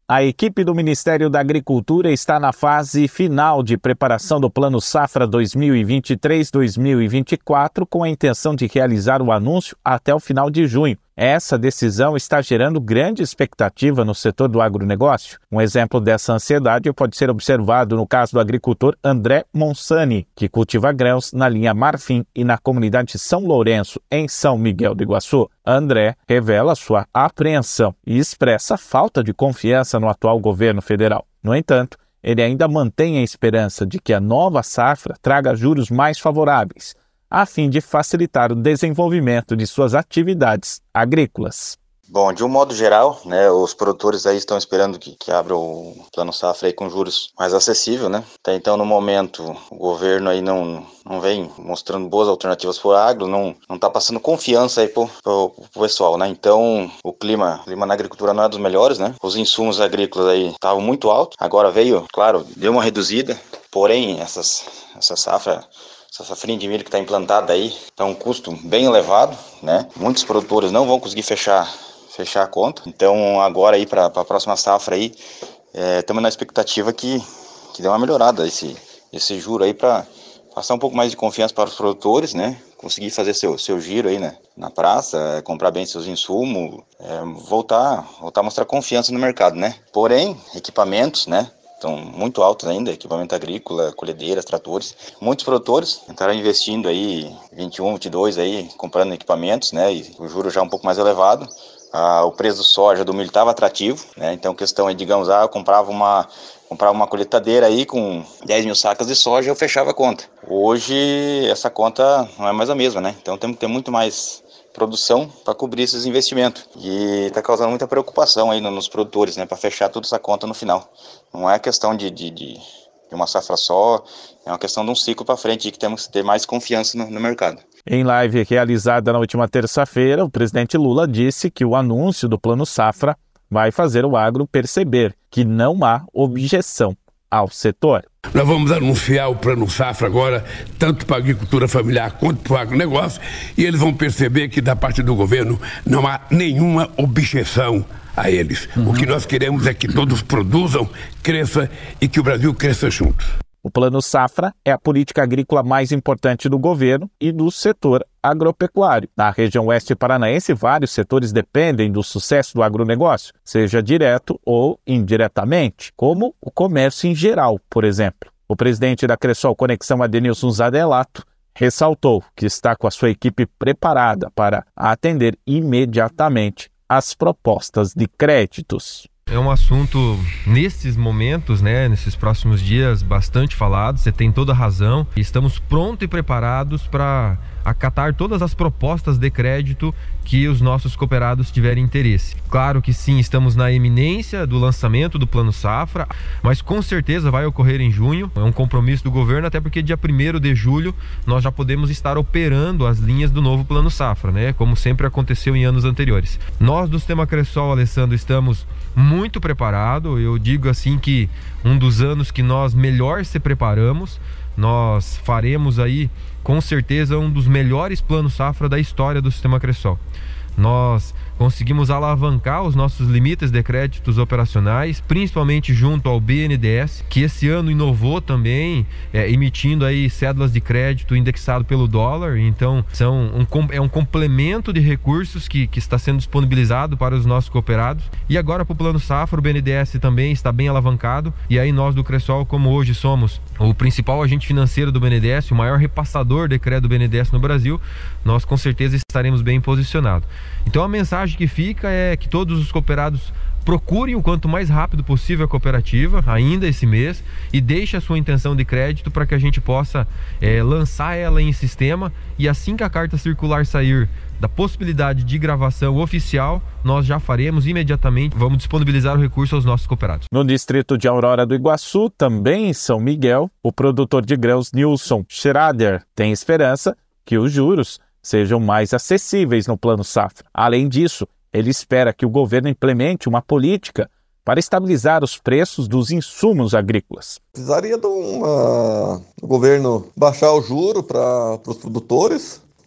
A equipe do Ministério da Agricultura está na fase final de preparação do Plano Safra 2023-2024, com a intenção de realizar o anúncio até o final de junho. Essa decisão está gerando grande expectativa no setor do agronegócio. Um exemplo dessa ansiedade pode ser observado no caso do agricultor André Monsani, que cultiva grãos na linha Marfim e na comunidade São Lourenço, em São Miguel do Iguaçu. André revela sua apreensão e expressa falta de confiança no atual governo federal. No entanto, ele ainda mantém a esperança de que a nova safra traga juros mais favoráveis, a fim de facilitar o desenvolvimento de suas atividades agrícolas. Bom, de um modo geral, né, os produtores aí estão esperando que abra o Plano Safra aí com juros mais acessível, né? Até então, no momento, o governo aí não vem mostrando boas alternativas para o agro, não está passando confiança aí pro pessoal, né? Então, o clima na agricultura não é dos melhores, né? Os insumos agrícolas aí estavam muito altos, agora veio, claro, deu uma reduzida, porém, essa safrinha de milho que está implantada aí está um custo bem elevado, né? Muitos produtores não vão conseguir fechar a conta. Então agora aí para a próxima safra aí, estamos na expectativa que dê uma melhorada esse juro aí para passar um pouco mais de confiança para os produtores, né? Conseguir fazer seu giro aí, né? Na praça, comprar bem seus insumos, voltar a mostrar confiança no mercado, né? Porém, equipamentos, né? Estão muito altos ainda, equipamento agrícola, colhedeiras, tratores. Muitos produtores entraram investindo aí, 21, 22 aí, comprando equipamentos, né? E o juro já um pouco mais elevado. O preço do soja, do milho estava atrativo, né? Então, questão aí, digamos, eu comprava uma colheitadeira aí com 10 mil sacas de soja, eu fechava a conta. Hoje, essa conta não é mais a mesma, né? Então, temos que ter muito mais produção para cobrir esses investimentos. E está causando muita preocupação aí nos produtores, né? Para fechar toda essa conta no final. Não é questão de uma safra só, é uma questão de um ciclo para frente que temos que ter mais confiança no mercado. Em live realizada na última terça-feira, o presidente Lula disse que o anúncio do Plano Safra vai fazer o agro perceber que não há objeção ao setor. Nós vamos anunciar o Plano Safra agora, tanto para a agricultura familiar quanto para o agronegócio, e eles vão perceber que da parte do governo não há nenhuma objeção a eles. O que nós queremos é que todos produzam, cresçam e que o Brasil cresça junto. O Plano Safra é a política agrícola mais importante do governo e do setor agropecuário. Na região oeste paranaense, vários setores dependem do sucesso do agronegócio, seja direto ou indiretamente, como o comércio em geral, por exemplo. O presidente da Cressol Conexão, Adenilson Zadelato, ressaltou que está com a sua equipe preparada para atender imediatamente as propostas de créditos. É um assunto, nesses momentos, nesses próximos dias, bastante falado. Você tem toda a razão. Estamos prontos e preparados para acatar todas as propostas de crédito que os nossos cooperados tiverem interesse. Claro que sim, estamos na iminência do lançamento do Plano Safra, mas com certeza vai ocorrer em junho. É um compromisso do governo, até porque dia 1º de julho nós já podemos estar operando as linhas do novo Plano Safra, como sempre aconteceu em anos anteriores. Nós do Sistema Cressol, Alessandro, estamos muito preparados. Eu digo assim que um dos anos que nós melhor se preparamos, nós faremos aí com certeza um dos melhores planos safra da história do Sistema Cressol. Nós conseguimos alavancar os nossos limites de créditos operacionais, principalmente junto ao BNDES, que esse ano inovou também, emitindo aí cédulas de crédito indexado pelo dólar. Então é um complemento de recursos que está sendo disponibilizado para os nossos cooperados. E agora para o Plano Safra, o BNDES também está bem alavancado, e aí nós do Cressol, como hoje somos o principal agente financeiro do BNDES, o maior repassador de crédito do BNDES no Brasil, nós com certeza estaremos bem posicionados. Então a mensagem que fica é que todos os cooperados procurem o quanto mais rápido possível a cooperativa, ainda esse mês, e deixe a sua intenção de crédito para que a gente possa lançar ela em sistema, e assim que a carta circular sair da possibilidade de gravação oficial, nós já faremos imediatamente, vamos disponibilizar o recurso aos nossos cooperados. No distrito de Aurora do Iguaçu, também em São Miguel, o produtor de grãos Nilson Schrader tem esperança que os juros sejam mais acessíveis no Plano Safra. Além disso, ele espera que o governo implemente uma política para estabilizar os preços dos insumos agrícolas. Precisaria do governo baixar o juro para os produtores,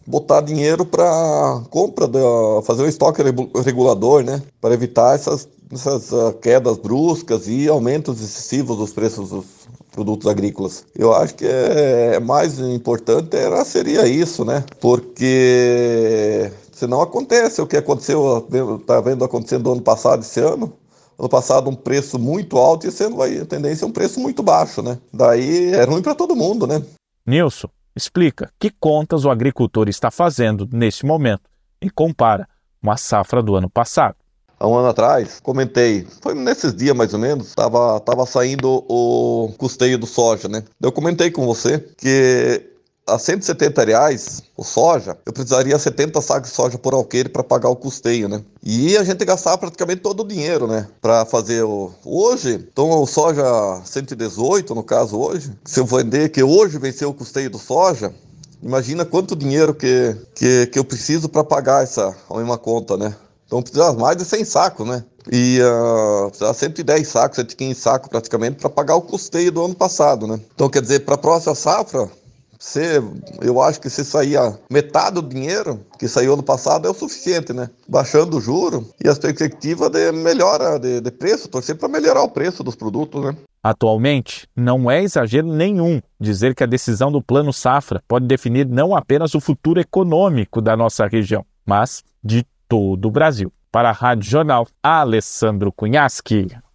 botar dinheiro para compra, fazer um estoque regulador, né? Para evitar essas quedas bruscas e aumentos excessivos dos preços dos produtos agrícolas. Eu acho que mais importante seria isso, né? Porque senão acontece o que aconteceu, tá vendo acontecendo no ano passado, esse ano. Ano passado um preço muito alto e esse ano a tendência é um preço muito baixo, né? Daí é ruim para todo mundo, né? Nilson, explica que contas o agricultor está fazendo neste momento e compara com a safra do ano passado. Há um ano atrás, comentei, foi nesses dias mais ou menos, tava saindo o custeio do soja, né? Eu comentei com você que a R$170 o soja, eu precisaria 70 sacos de soja por alqueire para pagar o custeio, né? E a gente gastava praticamente todo o dinheiro, né? Para fazer hoje, então o soja 118, no caso hoje, se eu vender, que hoje venceu o custeio do soja, imagina quanto dinheiro que eu preciso para pagar essa mesma conta, né? Então precisa mais de 100 sacos, né? E precisa 110 sacos, 115 sacos praticamente para pagar o custeio do ano passado, né? Então quer dizer, para a próxima safra, eu acho que se sair metade do dinheiro que saiu ano passado é o suficiente, né? Baixando o juro e as perspectivas de melhora de preço, torcer para melhorar o preço dos produtos, né? Atualmente, não é exagero nenhum dizer que a decisão do Plano Safra pode definir não apenas o futuro econômico da nossa região, mas de todo o Brasil. Para a Rádio Jornal, Alessandro Cunhaschi.